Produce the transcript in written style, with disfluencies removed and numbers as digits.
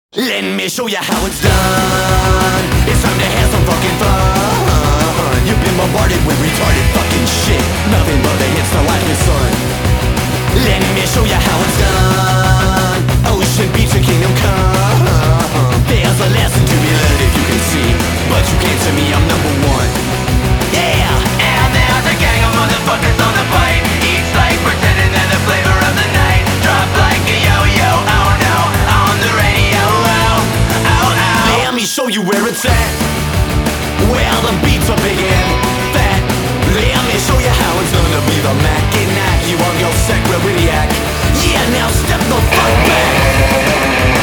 Let me show you how it's done. It's time to have some fucking fun. You've been bombarded with retarded fucking shit. Nothing but the hits to life is son. Let me show you how it's done. Ocean beach and kingdom come. There's a lesson to be learned if you can see, but you can't tell me I'm number one. Yeah! And there's a gang of motherfuckers on the plane, each like pretending they're the flavor of the night. Drop like a yo-yo, oh no, on the radio, oh, oh, oh. Let me show you where it's at, where the beats are big and fat. Let me show you how it's gonna be the Mac and knock you on your sacroiliac. Yeah, now step the fuck back.